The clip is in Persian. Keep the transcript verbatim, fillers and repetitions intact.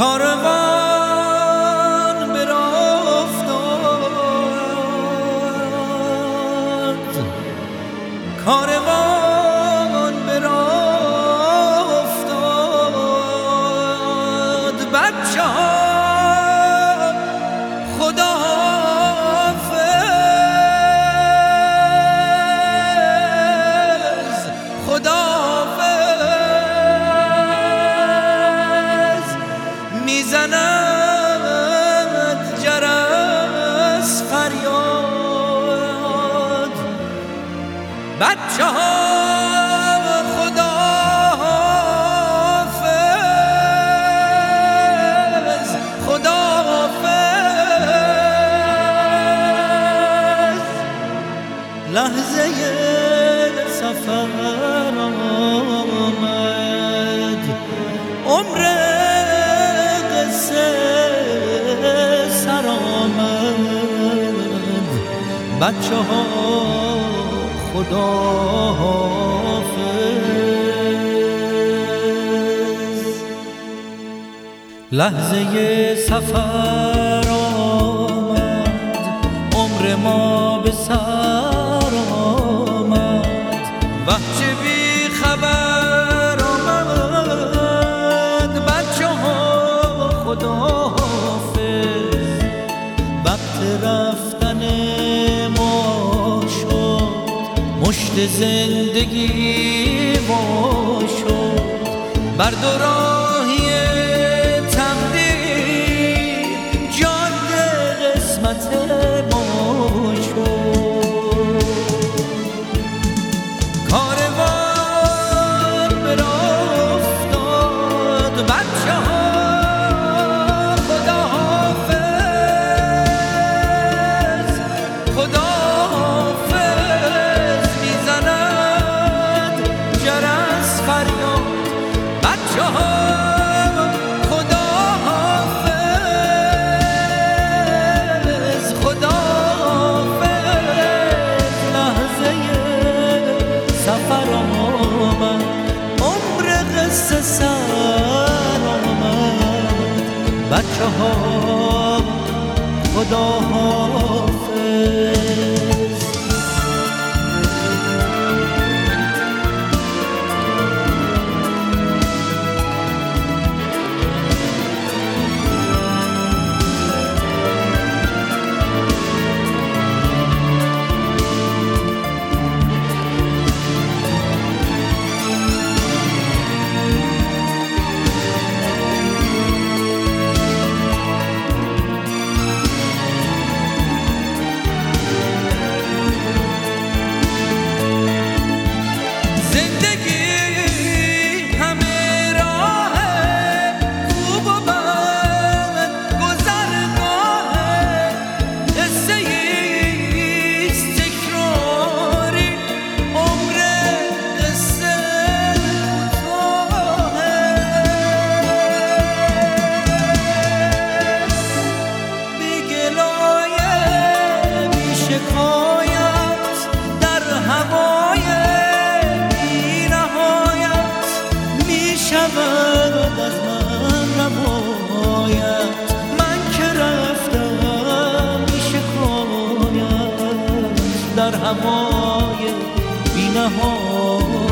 کاروان به راه افتاد، کاروان به راه افتاد. بچه ها خدا حافظ، خدا حافظ. میزند جرس فریاد. بچه ها خدا حافظ، خدا حافظ. لحظه سفر آمد، عمر قصه سر آمد. بچه ها خدا حافظ. لحظه سفر آمد، عمر ما به سر آمد. وحچه بی خبر آمد. بچه ها خدا حافظ. وقت رفتن ما شد، مشت زندگی ما شد. بر دو راهی تقدیر جاده قسمت ما شد. کاروان به راه افتاد. بچه ها خدا حافظ، خدا حافظ. میزند جرس فریاد. بچه ها خدا حافظ، خدا حافظ. لحظه سفر آمد، عمر قصه سر آمد. بچه ها خدا حافظ. در هوای بی نهایت